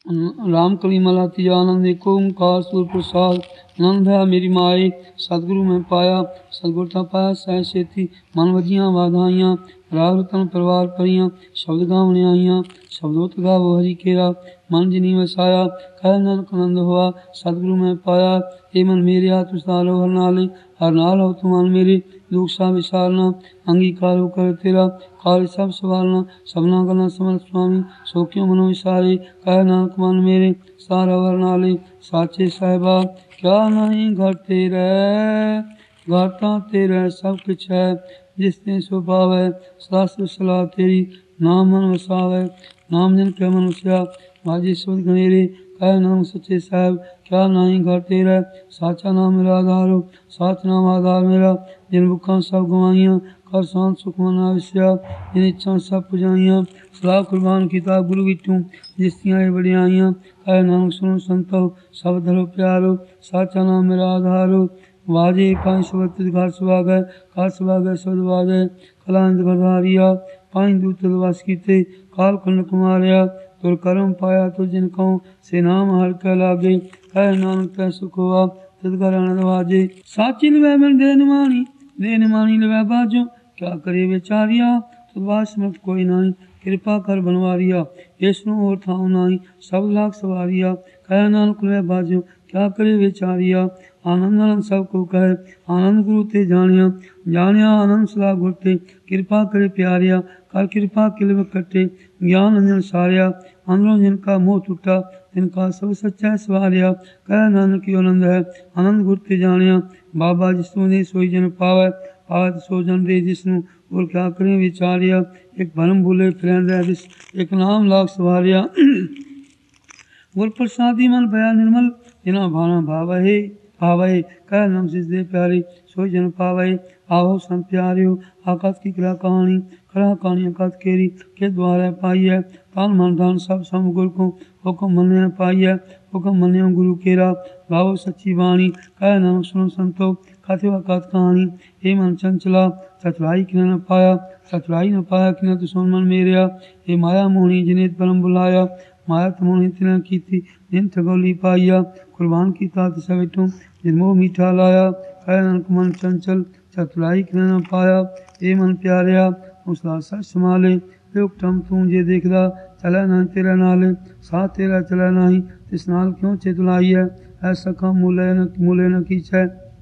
राम कली मला तीजा आनंद एको ओंकार सुर प्रसाद आनंद है मेरी माए सतगुरु मैं पाया सतगुर ता पाया सह सेती मन वजियां वाधाइयां राग रतन परिवार परियां शब्द गावने आईयां शब्दोत गावो हरि केरा मन जिनी वसाया कह नानक आनंद हुआ सतगुरु मैं पाया हे मन मेरे हाथ उसारो हर नाले हर नाल हो तुमान मेरे दुख सा विसारना अंगीकार कर तेरा काल सब सवारना सबना गना समर्थ स्वामी सो क्यों मनो विसारे कह नानक मन मेरे सारा वर नाले साचे साहिबा क्या नहीं घर तेरे घर ता तेरा सब कुछ है जिसने सो पावे शास्त्र सलाह तेरी नाम मन वसावे नाम जन के मनुष्या माजी सुध गणेरे कह नाम सच्चे साहब क्या नहीं घर तेरा साचा नाम मेरा आधार हो साच नाम आधार मेरा जिन बुखा सब गवाइयाँ कर शांत सुख मना विस्या जिन इच्छा सब पुजाइयाँ सलाह कुर्बान किता गुरु विठू जिसतियाँ बड़ियाइयाँ कह नाम सुनो संतो सब धरो प्यारो साचा नाम मेरा आधार हो वाजे पाँच सुबत घर सुहागै घर सुहागै शब्द वाजै कलांद गधारिया पाँच दूत वास कीते काल खंड कुमारिया तुर करम पाया तुर जिन कहूँ से नाम हर कै लागे कह नानक कै सुख हुआ तित कर आनंद वाजे साची लवै मन दे निमानी लवै बाजो क्या करे बेचारिया तुद समर्थ कोई नहीं कृपा कर बनवारिया ऐसनो और थाऊ नहीं सब लाख सवारिया कह नानक लवै बाजो क्या करे बेचारिया आनंद आनंद सबको कहे आनंद गुरु ते जानिया आनंद सलाह गुर ते कृपा करे प्यारिया कर कृपा किल कटे ज्ञान अंजन सारिया अंदरों जिनका मोह टूटा तिनका सब सच्चा सवारिया कह नानक यो आनंद है आनंद गुर ते जानिया बाबा जिसनु दे सोई जन पावै पावत सो जन दे जिसनु और क्या करें विचारिया एक भरम भूले फिरेंदा एक नाम लाख सवारिया गुर प्रसादी मन भया निर्मल जिना भाना भावहे कह नाम सिस दे प्यारे सोई जन पावे आओ सम प्यारियो आकाश की कला कहानी आकाश केरी के द्वारा पाई है तान मन दान सब सम गुरु को हुक्म मन्या पाई है हुक्म मन्या गुरु केरा गाओ सच्ची वाणी कह नाम सुनो संतो कथो अकथ कहानी हे मन चंचला चतुराई कि न पाया कि न तु सुन मन मेरिया हे माया मोहनी जिने परम बुलाया माया तमोनी तिना कीती जिन ठगोली पाइया कुर्बान की तात सविठों जिन मोह मीठा लाया कह नानक मन चंचल चतुराई कि न पाया हे मन प्यारिया उसला सच संभाले उठम तू जे देखदा चला ना तेरा नाले साथ तेरा चला नहीं तिस नाल क्यों चेतुलाई है ऐसा काम मूले न कीचै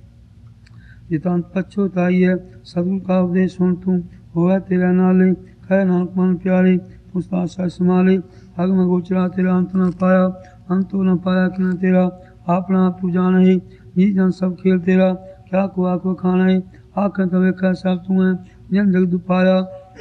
जितांत पछोताई है सदगुरु का उपदेश सुन तू होवे तेरा नाले कह नानक मन प्यारे उसला सच संभाले अग में गोचरा तेरा अंत न पाया अंत न पाया कि न तेरा अपना तू जान है जी जन सब खेल तेरा क्या कुआ को खाना है आखिर तवे कह सब तू है जन जग पाया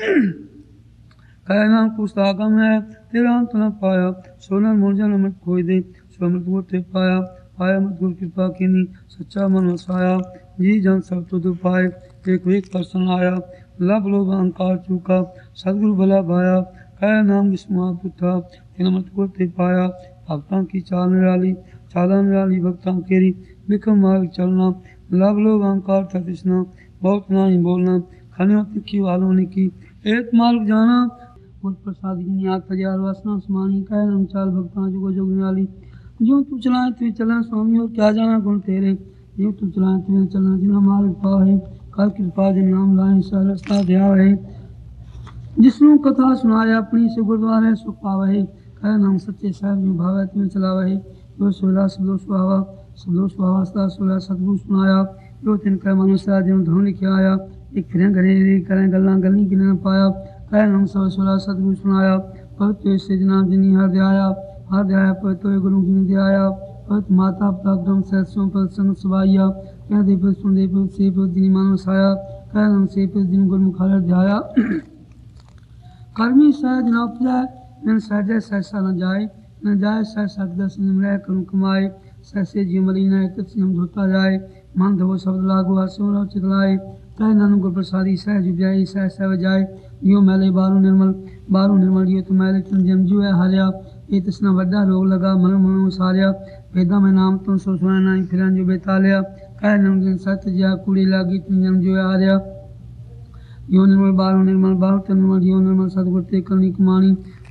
कह नाम पुस्तकम है तेरा अंत न पाया सोनर मुरझन अमृत खोई दे सो अमृत गोते पाया मत गुरु कृपा कीनी सच्चा मन वसाया जी जन सब तुद पाए एक पर्सन आया लब लोभ अहंकार चूका सदगुरु भला भाया कह नाम विस्मा पुथा तिन अमृत गोते पाया भक्तां की चाला निराली भक्तां केरी बिखम मार्ग चलना लब लोभ अहंकार था तृष्णा बहुत नहीं बोलना खनियों तिखी वालों ने की एक मार्ग जाना गुर प्रसाद की याद तजार वासना समानी कह नाम चाल भक्तां जुगो जुग निराली जो तू चलाए तुझे चलना स्वामी और क्या जाना गुण तेरे जो तू चलाए तुझे चलना जिना मार्ग पाव है कर कृपा जिन नाम लाए सरस्ता ध्याव है जिसनु कथा सुनाया अपनी से गुरुद्वारे सुख पावे कह नाम सच्चे साहब जो भावे तुम्हें चलावे जो सोला सदोष भावा सोला सतगुरु सुनाया जो तिनका मनुष्य जिन धुन लिखा आया एक फिर घरे करें गल्ला गली कि न पाया कह नाम सब सोला सतगुरु सुनाया पवित्र से जनाब जिनी हर दयाया पवित्र गुरु की दयाया पवित्र माता पिता सहसों पर संग सवाइया कह दे पर सुन दे पर से पर जिनी मानो साया कह नाम से पर जिन गुरमुख हर दयाया कर्मी सहज न उपजाए न सहज सहसा न जाए सहसा दस निमरह करूँ कमाए सहसे जीव मली न एक हम धोता जाए मन धो शब्द लागू हसो चितलाए कह नानक गुर प्रसादी सहज उपजाई सह सह जाए यो मैले बारू निर्मल यो तो मैले तुम जमजू है हारिया ये तस्ना वड्डा रोग लगा मन मनो सारिया वेदा में नाम तुम सो सुना नहीं फिर जो बेतालिया कह नाम सत्य जिया कुड़ी लागी तुम जमजू है हारिया यो निर्मल बारू तन निर्मल यो निर्मल सतगुर ते करनी कुमानी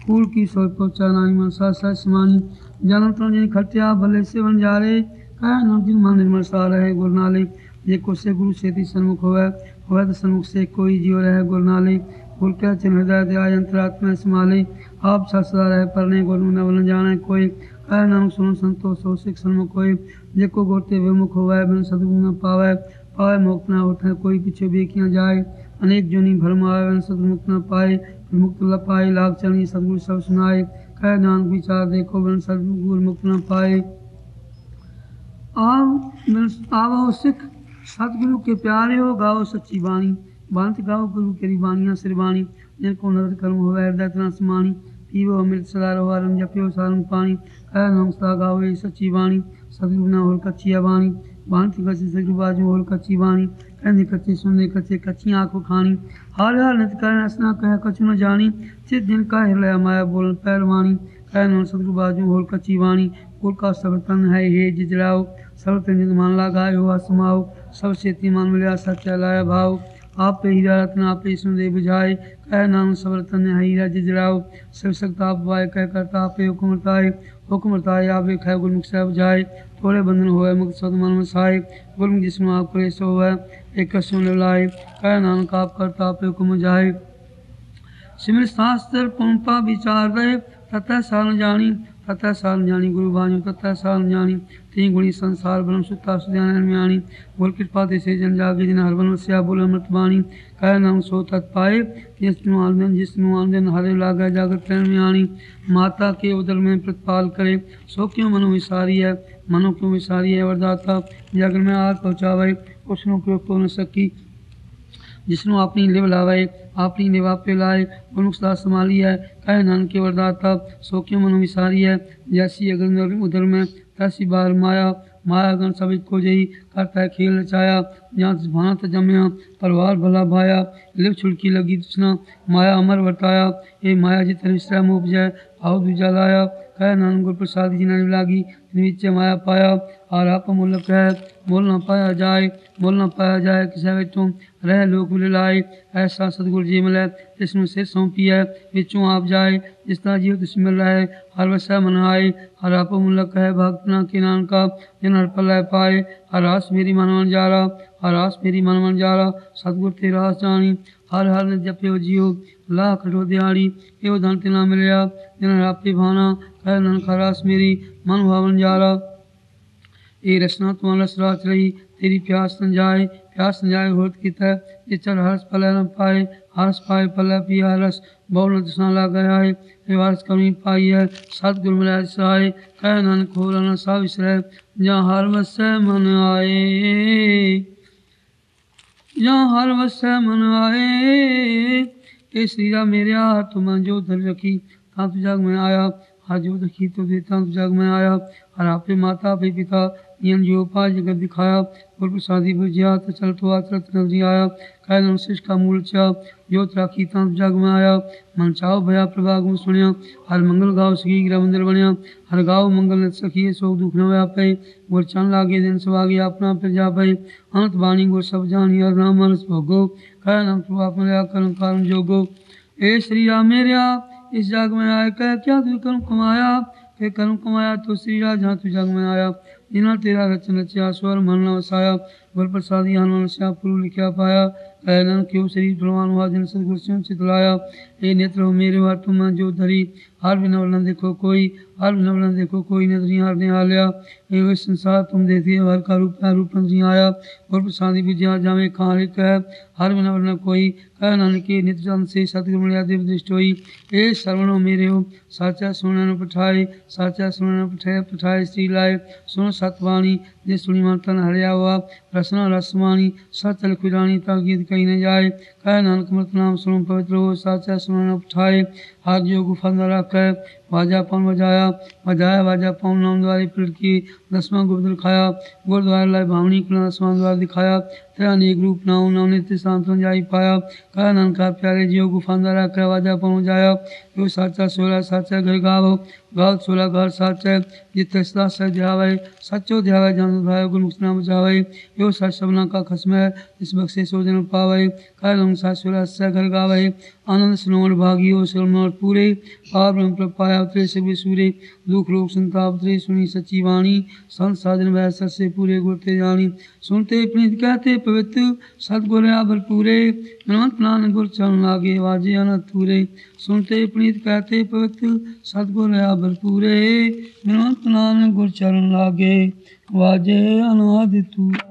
कूड़ की सोच पहुँचा नाई मनसा सह समानी जन्म तो जिन खटिया भले से बन जा रे कह नाम जिन मन निर्मल सा रहे गुरु नाले जे को से गुरु सेती सन्मुख होवे तो सन्मुख से कोई जीव रहे गुरु नाले गुरु क्या चिन्ह हृदय दया अंतरात्मा संभाले आप सदा रहे परने गुरु न बन जाने कोई कह नाम सुनो संतोष सो सिख सन्मुख होए जे को गोते विमुख होवे बिन सदगुरु न पावे पावे मुक्त न उठे कोई पीछे बेकियां जाए अनेक जोनी भरम आवे बिन सदगुरु मुक्त न पाए मुक्त ल पाए लाग चलनी सदगुरु सब सुनाए कह नानक विचार देखो बिन सदगुरु मुक्त न पाए आवो सिख सतगुरु के प्यारे हो गाओ सच्ची बाणी बांत गाओ गुरु केरी बाणियां सिरबाणी जिनको नदर कर्म होवे हृदय तना समानी पीवो अमृत सदा रहो आरम जपियो सारंग पानी कह नाम सदा गाओ ये सच्ची बाणी सतगुरु ना होल कच्ची बाणी बांति कच्ची सतगुरु बाजू होल कच्ची बाणी कहंदे कच्चे सुनने कच्चे कच्ची आंखों खानी हाल हाल नित करण असना कह कछु न जानी चित दिन का हृदय माया बोलन पहलवानी कह नाम सतगुरु बाजू होल कच्ची बाणी कुल का सब तन है हे जिजराओ सब तन जित मान लगाए हो समाओ सब सेती मान मिलिया सच्चा लाया भाव आप पे हीरा रत्न आप पे सुन दे बुझाए कह नाम सब रतन है हीरा जिजराओ सब सकता आप वाय कह करता आप हुक्म रताए आप एक है गुरमुख से बुझाए थोड़े बंधन होए मुक्त सद मन मसाए गुरमुख जिसमें आप प्रेस होए एक सुन लाए कह नानक आप करता आप हुक्म जाए सिमर शास्त्र पंपा विचार रहे तथा साल जानी तथा साल जानी गुरु बाजू तथा साल जानी तीन गुणी संसार ब्रह्म सुता सुध्यान म्याणी बोल कृपा से जन जागे जिन हर बन वस्या बोल अमृत बाणी कह नाम सो तत् पाए जिसनु आनंदन हरे लागे जागृत रहन म्याणी माता के उदर में प्रतिपाल करे सो क्यों मनो विसारी है मनो क्यों विसारी है वरदाता जग में आग पहुँचावे उसनु प्रयोग तो न सकी जिसनु अपनी लिव लावे अपनी निभा पे लाए गुरमुख सदा संभाली है कह नानक के वरदाता सो क्यों मनो विसारी है जैसी अगर उधर में तैसी बार माया माया गण सब को जई करता है खेल रचाया जहाँ भांत जमया परिवार भला भाया लिव छुड़की लगी तृष्णा माया अमर वर्ताया ये माया जितने विश्राम उपजय आओ दूजा लाया कह नानक गुर प्रसाद जी ने लागी नीचे माया पाया और आप मूलक है बोल ना पाया जाए किसा बिचों रह लोक लाए ऐसा सतगुरु जी मिले जिसनु सिर सौंपी है बिचों आप जाए जिस तरह जीव तुझ मिल रहा है हर वसा मन आए हर आप मूलक है भक्तना के नाम का जिन हर पल पाए हर आस मेरी मन जा रहा हर आस मेरी मन जा रहा सतगुरु तेरा आस जानी हर हर ने जपयो जियो लाख खटो दिहाड़ी एवं धन तिना मिलया जिन आपे भाना कह नानक हर आस मेरी मन भावन जा रहा ए रचना तुम्हारा सराच रही तेरी प्यास न जाए होत की तय ये चल हर्ष पल न पाए हर्ष पाए पल पिया रस बहु न तृष्णा ला गया है वारस कमी पाई है सतगुरु मिलाए सहाय कह नानक हो न सा विसरय जहाँ हर वसै मन आए जहाँ हर वसै मन आए ए श्री राम मेरे हाथ तुम जो धर रखी ता तु जग में आया हाथ जो रखी तो देता तु जग में आया हर आपे माता पे पिता नियम जो पाय जगत दिखाया गुरु प्रसादी बुझिया तो चल तो आचरत नगरी आया कह नमशिष का मूल चा जोत राखी ता जग में आया मन चाओ भया प्रभाग में सुनिया हर मंगल गाँव सखी गिरा मंदिर बनिया हर गाँव मंगल सखी सो दुख न व्या पे गुर चन लागे दिन सवागे अपना फिर जा पे अंत बाणी गुर सब जानी हर नाम मनस भोगो कह नाम तू आप कर्म कारण जोगो ए श्री राम मेरिया इस जग में आए कह क्या तू कर्म कमाया के कर्म कमाया तो श्री राम जहाँ तू जग में आया जिन्हें तेरा रचन रचिया स्वर मन वसाया गुर प्रसादी हनुमान श्या पुरु लिखा पाया कह नानक क्यों शरीर प्रमाण हुआ जिन सदगुरु सिंह चितलाया ए नेत्र हो मेरे वार तुम जो धरी हर बिना न देखो कोई हर बिना न देखो कोई नजरी हार ने हालिया ए संसार तुम देती है हर का रूप नहीं आया गुर प्रसादी विद्या जावे खान एक है हर बिना न कोई कह नानक के नित्य जन से सतगुरु मिलिया देव दृष्ट होई ए श्रवणो मेरे हो साचा सुनन पठाए साचा सुनन पठाए श्री लाए सुन सतवाणी जे सुनी मन तन हरिया हुआ रसना रसमानी सच लखुरानी ता गीत कहीं न जाए कह नानक मृत नाम सुनो पवित्र हो साचा सुनन पठाए हाथ जो गुफा रख वाजा पन बजाया वाजा पवन नाम द्वारे पीड़ की 10वां गुरुद्वार खाया गुरुद्वार लाए भावनी कुला 10वां द्वार दिखाया तेरा अनेक रूप नाम नाम नित्य शांत जाई पाया कह नानक प्यारे जियो गुफांदारा कर वाजा पवन जाया यो साचा सोला साचा घर गाव सोला घर साचा जित सदा सह ध्यावे सचो ध्यावे जान भाई गुरमुख नाम जावे यो सच सबना का खसम है इस बख्शे सो जन पावे कह सासुर घर गावे आनंद श्रवण भागियो श्रवण पूरे पार ब्रह्म प्रपाया उतरे सभी सूरे दुख लोक संताप उतरे सुनी सच्ची वाणी संत साधन वह से पूरे गुरते जानी सुनते प्रीत कहते पवित्र सतगुर भरपूरे मनवंत नानक गुर चरण लागे वाजे अनंत पूरे सुनते प्रीत कहते पवित्र सतगुर भरपूरे मनवंत नानक गुर चरण लागे वाजे अनादि तूरे।